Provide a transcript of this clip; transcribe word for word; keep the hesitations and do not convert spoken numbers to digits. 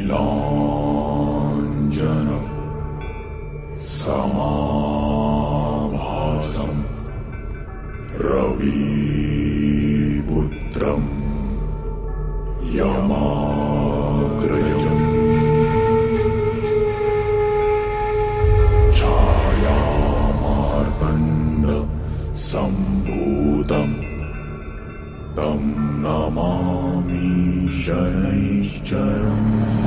नीलाञ्जन समाभासम् रविपुत्रम् यमाग्रजम् छायामार्तण्ड सम्भूतम् तं नमामि शनैश्चरम्।